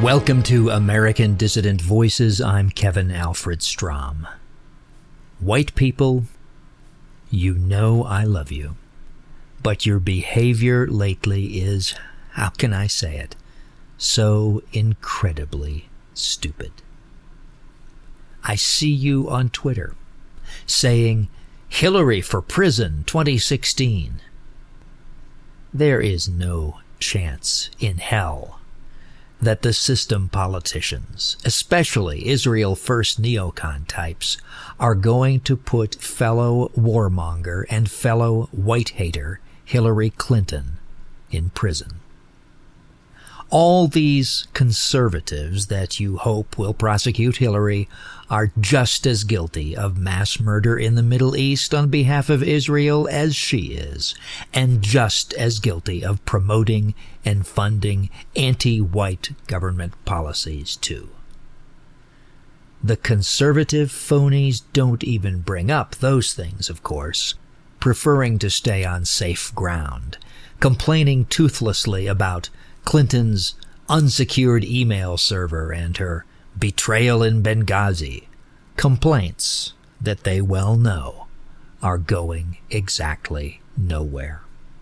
Welcome to American Dissident Voices. I'm Kevin Alfred Strom. White people, you know I love you, but your behavior lately is, how can I say it, so incredibly stupid. I see you on Twitter saying, Hillary for prison 2016. There is no chance in hell that the system politicians, especially Israel First neocon types, are going to put fellow warmonger and fellow white hater Hillary Clinton in prison. All these conservatives that you hope will prosecute Hillary are just as guilty of mass murder in the Middle East on behalf of Israel as she is, and just as guilty of promoting and funding anti-white government policies too. The conservative phonies don't even bring up those things, of course, preferring to stay on safe ground, complaining toothlessly about Clinton's unsecured email server and her betrayal in Benghazi, complaints that they well know are going exactly nowhere.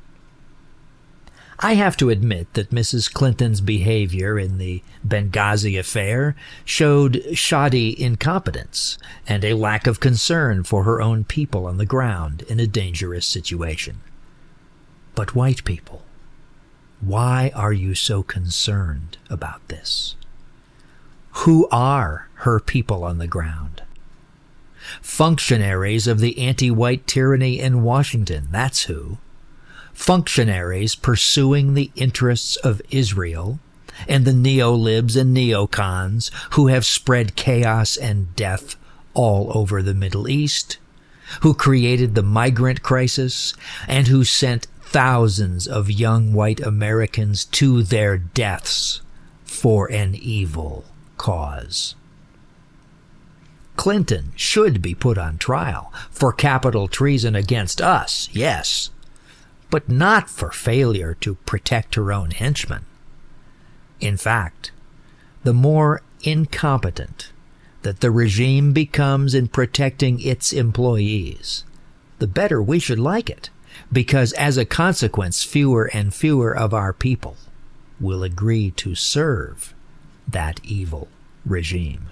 I have to admit that Mrs. Clinton's behavior in the Benghazi affair showed shoddy incompetence and a lack of concern for her own people on the ground in a dangerous situation. But white people, why are you so concerned about this? Who are her people on the ground? Functionaries of the anti-white tyranny in Washington, that's who. Functionaries pursuing the interests of Israel and the neolibs and neocons who have spread chaos and death all over the Middle East, who created the migrant crisis, and who sent thousands of young white Americans to their deaths for an evil cause. Clinton should be put on trial for capital treason against us, yes, but not for failure to protect her own henchmen. In fact, the more incompetent that the regime becomes in protecting its employees, the better we should like it, because as a consequence, fewer and fewer of our people will agree to serve that evil regime.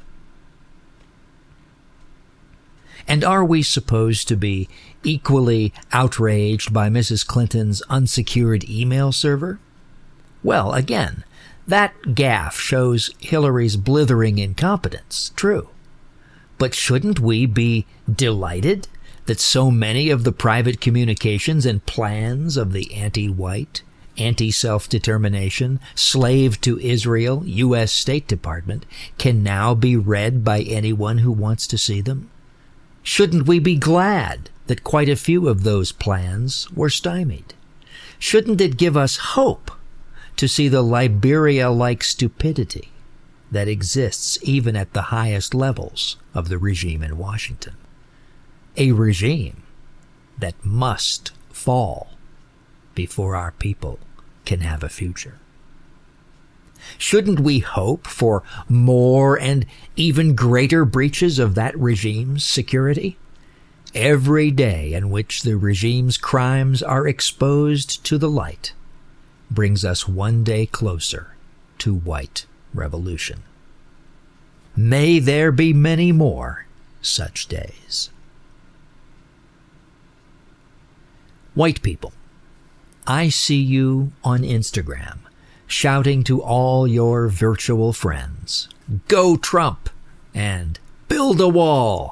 And are we supposed to be equally outraged by Mrs. Clinton's unsecured email server? Well, again, that gaffe shows Hillary's blithering incompetence, true. But shouldn't we be delighted that so many of the private communications and plans of the anti-white, anti-self-determination, slave to Israel U.S. State Department can now be read by anyone who wants to see them? Shouldn't we be glad that quite a few of those plans were stymied? Shouldn't it give us hope to see the Liberia-like stupidity that exists even at the highest levels of the regime in Washington? A regime that must fall before our people can have a future. Shouldn't we hope for more and even greater breaches of that regime's security? Every day in which the regime's crimes are exposed to the light brings us one day closer to white revolution. May there be many more such days. White people, I see you on Instagram shouting to all your virtual friends, "Go Trump!" and "Build a wall!"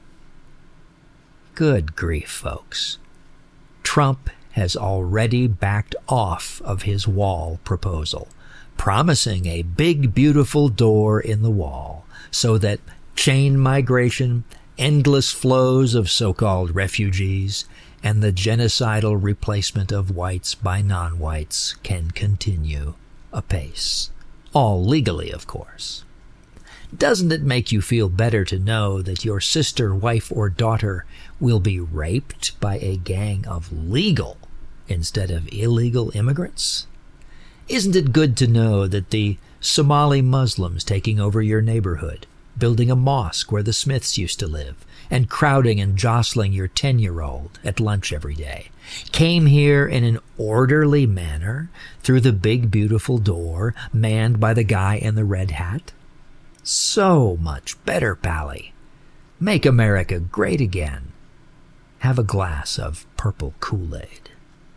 Good grief, folks. Trump has already backed off of his wall proposal, promising a big, beautiful door in the wall so that chain migration, endless flows of so-called refugees, and the genocidal replacement of whites by non-whites can continue apace. All legally, of course. Doesn't it make you feel better to know that your sister, wife, or daughter will be raped by a gang of legal instead of illegal immigrants? Isn't it good to know that the Somali Muslims taking over your neighborhood, building a mosque where the Smiths used to live, and crowding and jostling your 10-year-old at lunch every day, came here in an orderly manner through the big, beautiful door manned by the guy in the red hat? So much better, Pally. Make America great again. Have a glass of purple Kool-Aid.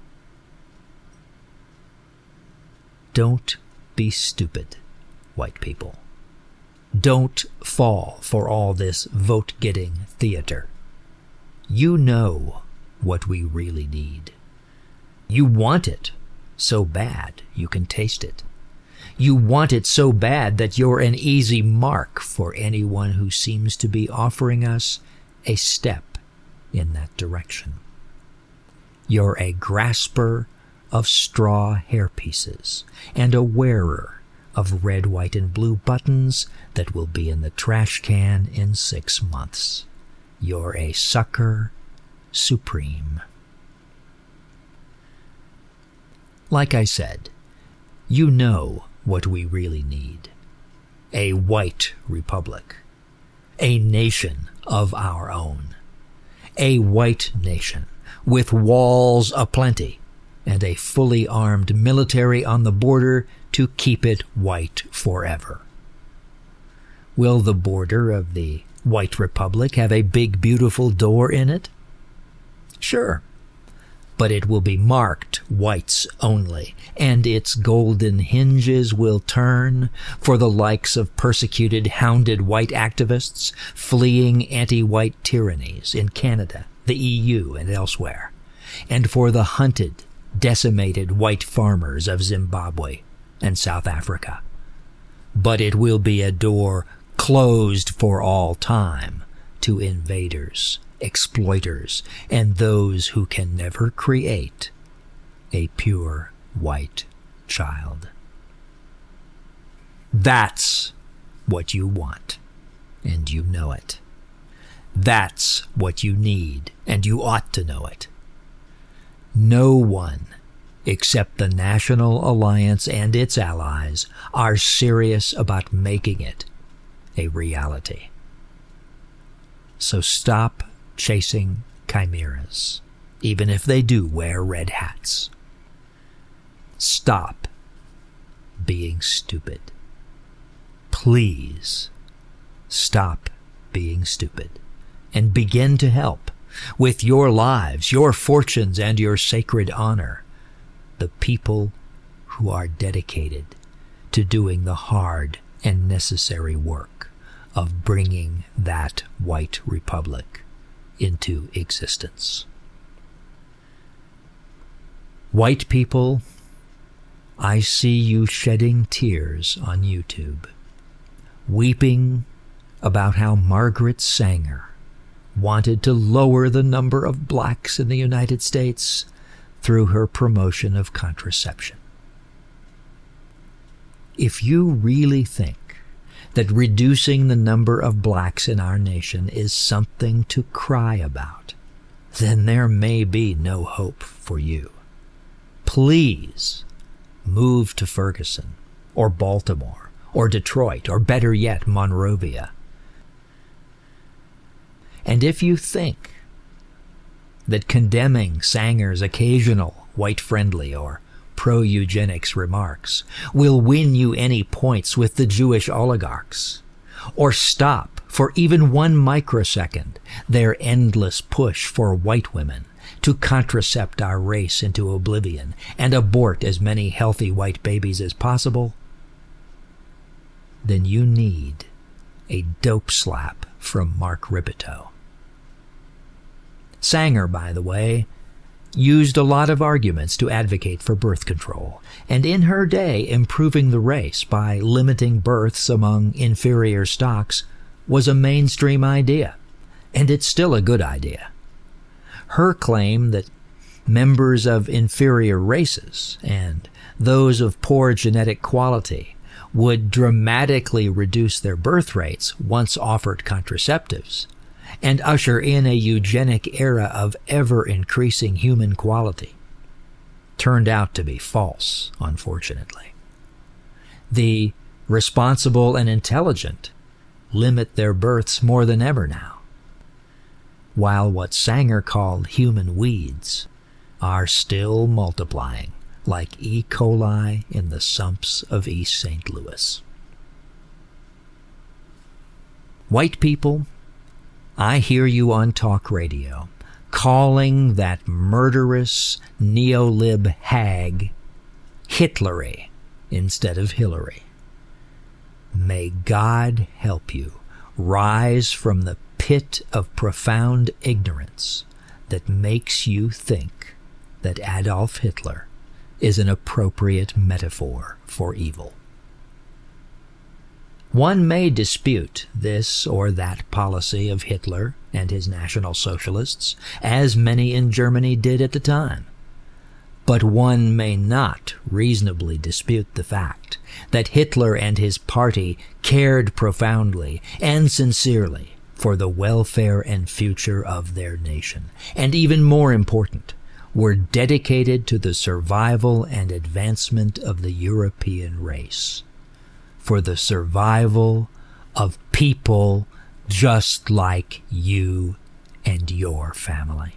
Don't be stupid, white people. Don't fall for all this vote-getting theater. You know what we really need. You want it so bad you can taste it. You want it so bad that you're an easy mark for anyone who seems to be offering us a step in that direction. You're a grasper of straw hairpieces and a wearer of red, white, and blue buttons that will be in the trash can in 6 months. You're a sucker supreme. Like I said, you know what we really need. A white republic. A nation of our own. A white nation with walls aplenty and a fully armed military on the border to keep it white forever. Will the border of the white republic have a big, beautiful door in it? Sure, but it will be marked whites only, and its golden hinges will turn for the likes of persecuted, hounded white activists fleeing anti-white tyrannies in Canada, the EU, and elsewhere, and for the hunted, decimated white farmers of Zimbabwe and South Africa. But it will be a door closed for all time to invaders, exploiters, and those who can never create a pure white child. That's what you want, and you know it. That's what you need, and you ought to know it. No one except the National Alliance and its allies are serious about making it a reality. So stop chasing chimeras, even if they do wear red hats. Stop being stupid. Please stop being stupid and begin to help with your lives, your fortunes, and your sacred honor the people who are dedicated to doing the hard and necessary work of bringing that white republic into existence. White people, I see you shedding tears on YouTube, weeping about how Margaret Sanger wanted to lower the number of blacks in the United States through her promotion of contraception. If you really think that reducing the number of blacks in our nation is something to cry about, then there may be no hope for you. Please move to Ferguson, or Baltimore, or Detroit, or better yet, Monrovia. And if you think that condemning Sanger's occasional white-friendly or pro-eugenics remarks will win you any points with the Jewish oligarchs, or stop for even 1 microsecond their endless push for white women to contracept our race into oblivion and abort as many healthy white babies as possible, then you need a dope slap from Mark Ribito. Sanger, by the way, used a lot of arguments to advocate for birth control, and in her day improving the race by limiting births among inferior stocks was a mainstream idea, and it's still a good idea. Her claim that members of inferior races and those of poor genetic quality would dramatically reduce their birth rates once offered contraceptives and usher in a eugenic era of ever-increasing human quality turned out to be false, unfortunately. The responsible and intelligent, limit their births more than ever now, while what Sanger called human weeds are still multiplying like E. coli in the sumps of East St. Louis. White people, I hear you on talk radio calling that murderous neolib hag Hitlery instead of Hillary. May God help you rise from the pit of profound ignorance that makes you think that Adolf Hitler is an appropriate metaphor for evil. One may dispute this or that policy of Hitler and his National Socialists, as many in Germany did at the time. But one may not reasonably dispute the fact that Hitler and his party cared profoundly and sincerely for the welfare and future of their nation, and even more important, were dedicated to the survival and advancement of the European race, for the survival of people just like you and your family.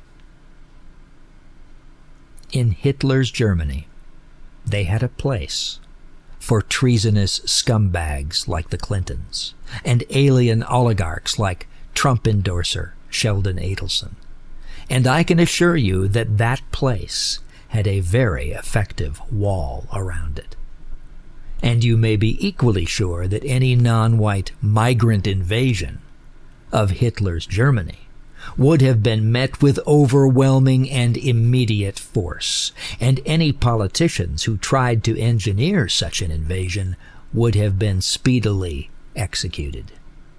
In Hitler's Germany, they had a place for treasonous scumbags like the Clintons and alien oligarchs like Trump endorser Sheldon Adelson. And I can assure you that that place had a very effective wall around it. And you may be equally sure that any non-white migrant invasion of Hitler's Germany would have been met with overwhelming and immediate force, and any politicians who tried to engineer such an invasion would have been speedily executed.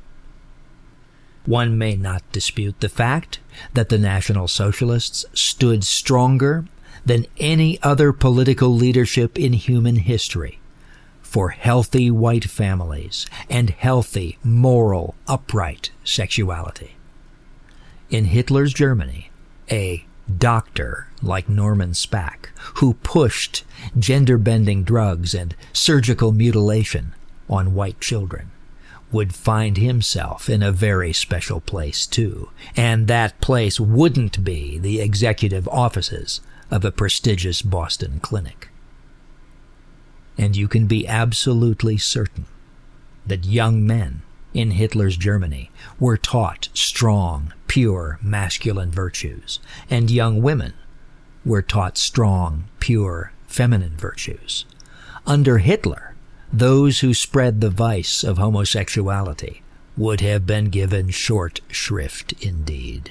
One may not dispute the fact that the National Socialists stood stronger than any other political leadership in human history for healthy white families and healthy, moral, upright sexuality. In Hitler's Germany, a doctor like Norman Spack, who pushed gender-bending drugs and surgical mutilation on white children, would find himself in a very special place too, and that place wouldn't be the executive offices of a prestigious Boston clinic. And you can be absolutely certain that young men in Hitler's Germany were taught strong, pure, masculine virtues, and young women were taught strong, pure, feminine virtues. Under Hitler, those who spread the vice of homosexuality would have been given short shrift indeed.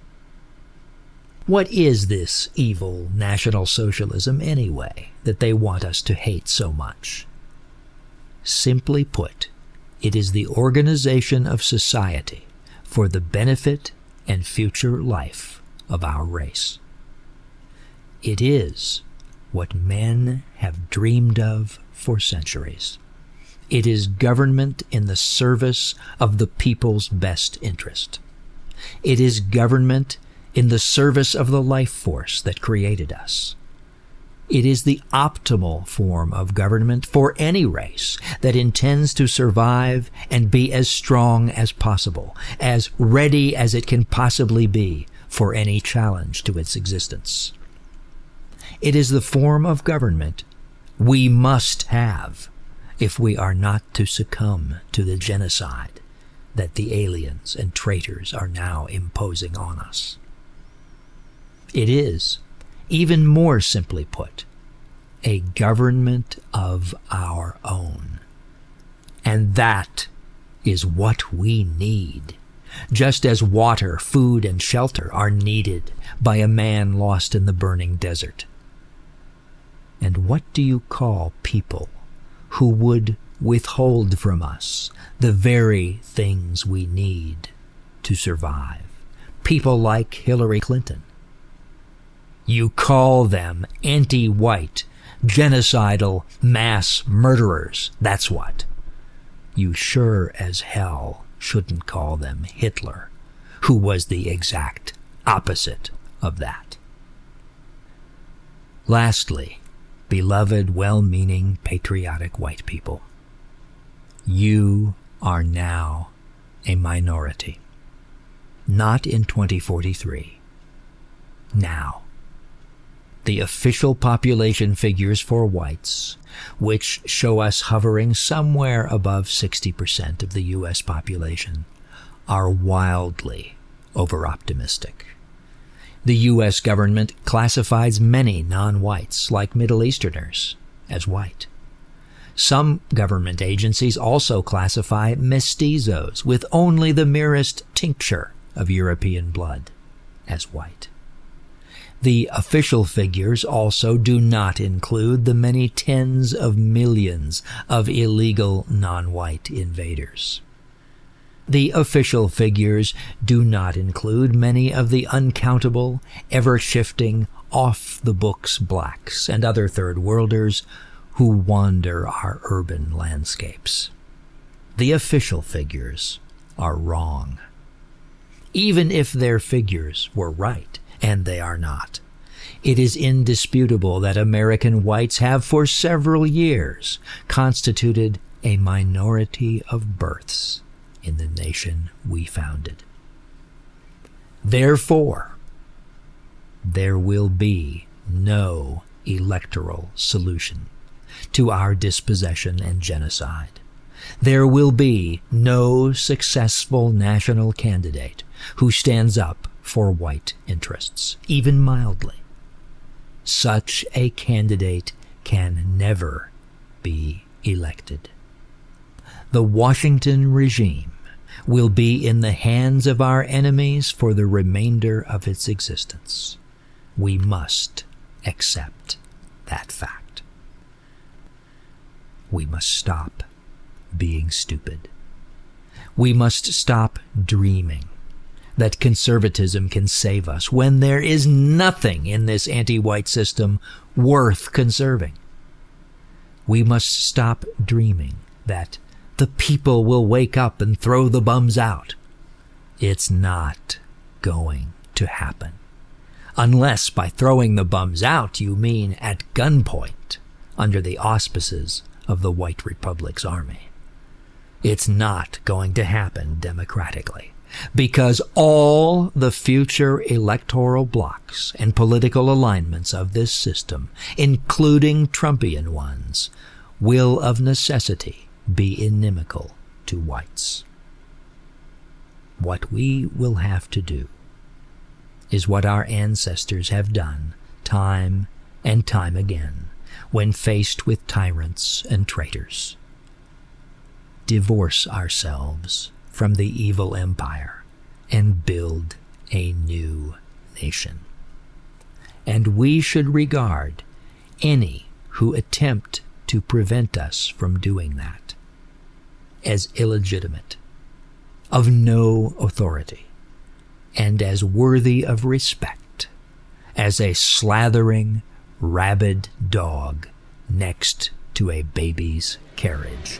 What is this evil National Socialism anyway that they want us to hate so much? Simply put, it is the organization of society for the benefit and future life of our race. It is what men have dreamed of for centuries. It is government in the service of the people's best interest. It is government in the service of the life force that created us. It is the optimal form of government for any race that intends to survive and be as strong as possible, as ready as it can possibly be for any challenge to its existence. It is the form of government we must have if we are not to succumb to the genocide that the aliens and traitors are now imposing on us. It is, even more simply put, a government of our own. And that is what we need, just as water, food, and shelter are needed by a man lost in the burning desert. And what do you call people who would withhold from us the very things we need to survive? People like Hillary Clinton. You call them anti-white, genocidal mass murderers. That's what. You sure as hell shouldn't call them Hitler, who was the exact opposite of that. Lastly, beloved, well-meaning, patriotic white people, You are now a minority. Not in 2043. Now. The official population figures for whites, which show us hovering somewhere above 60% of the U.S. population, are wildly over-optimistic. The U.S. government classifies many non-whites, like Middle Easterners, as white. Some government agencies also classify mestizos with only the merest tincture of European blood as white. The official figures also do not include the many tens of millions of illegal non-white invaders. The official figures do not include many of the uncountable, ever-shifting, off-the-books blacks and other third-worlders who wander our urban landscapes. The official figures are wrong. Even if their figures were right, and they are not, it is indisputable that American whites have for several years constituted a minority of births in the nation we founded. Therefore, there will be no electoral solution to our dispossession and genocide. There will be no successful national candidate who stands up for white interests, even mildly. Such a candidate can never be elected. The Washington regime will be in the hands of our enemies for the remainder of its existence. We must accept that fact. We must stop being stupid. We must stop dreaming that conservatism can save us when there is nothing in this anti-white system worth conserving. We must stop dreaming that the people will wake up and throw the bums out. It's not going to happen. Unless by throwing the bums out you mean at gunpoint under the auspices of the White Republic's army. It's not going to happen democratically, because all the future electoral blocs and political alignments of this system, including Trumpian ones, will of necessity be inimical to whites. What we will have to do is what our ancestors have done time and time again when faced with tyrants and traitors. Divorce ourselves from the evil empire and build a new nation. And we should regard any who attempt to prevent us from doing that as illegitimate, of no authority, and as worthy of respect as a slathering, rabid dog next to a baby's carriage.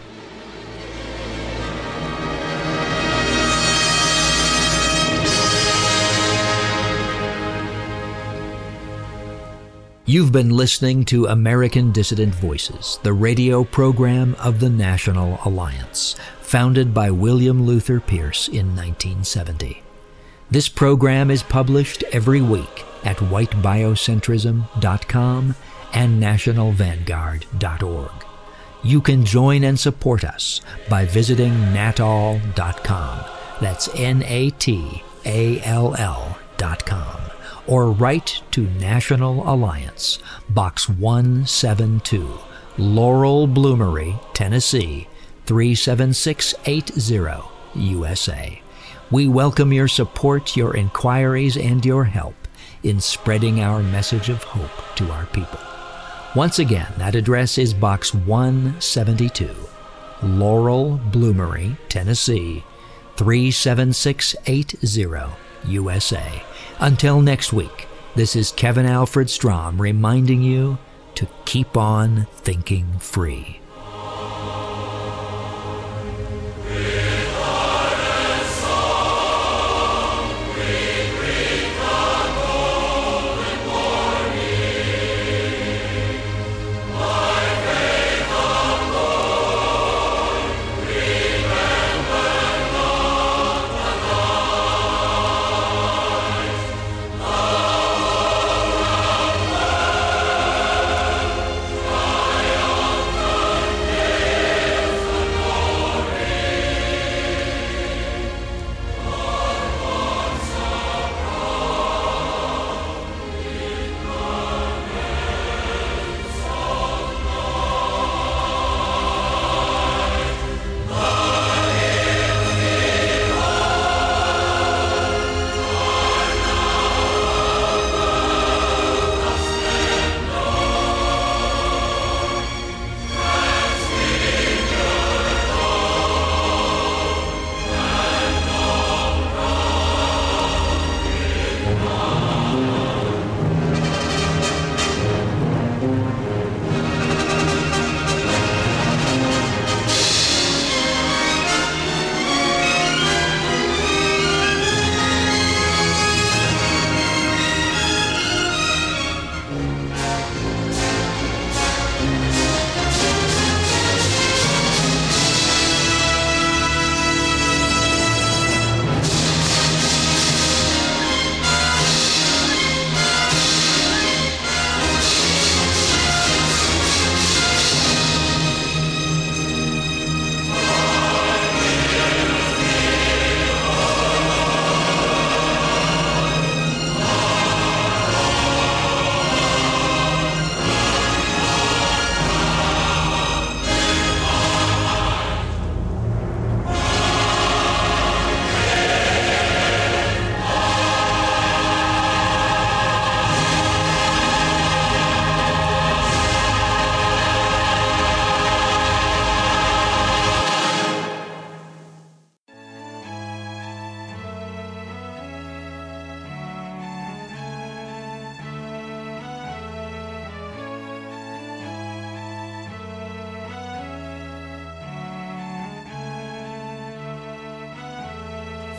You've been listening to American Dissident Voices, the radio program of the National Alliance, founded by William Luther Pierce in 1970. This program is published every week at whitebiocentrism.com and nationalvanguard.org. You can join and support us by visiting natall.com. That's NATALL.com. Or write to National Alliance, Box 172, Laurel Bloomery, Tennessee, 37680, USA. We welcome your support, your inquiries, and your help in spreading our message of hope to our people. Once again, that address is Box 172, Laurel Bloomery, Tennessee, 37680, USA. Until next week, this is Kevin Alfred Strom reminding you to keep on thinking free.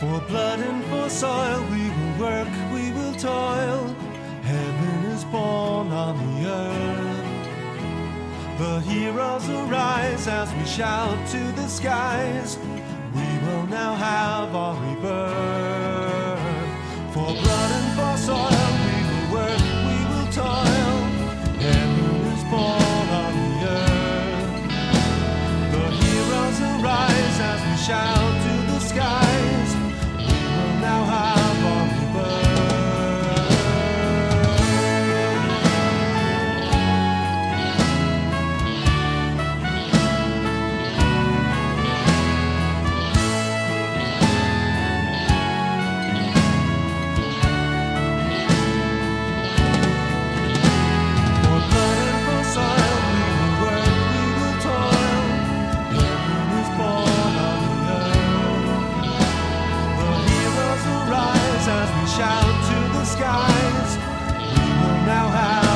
For blood and for soil we will work, we will toil. Heaven is born on the earth. The heroes arise as we shout to the skies. We will now have our rebirth. For blood and for soil we will work, we will toil. Heaven is born on the earth. The heroes arise as we shout to the skies. We will now have our rebirth. Shout to the skies, we will now have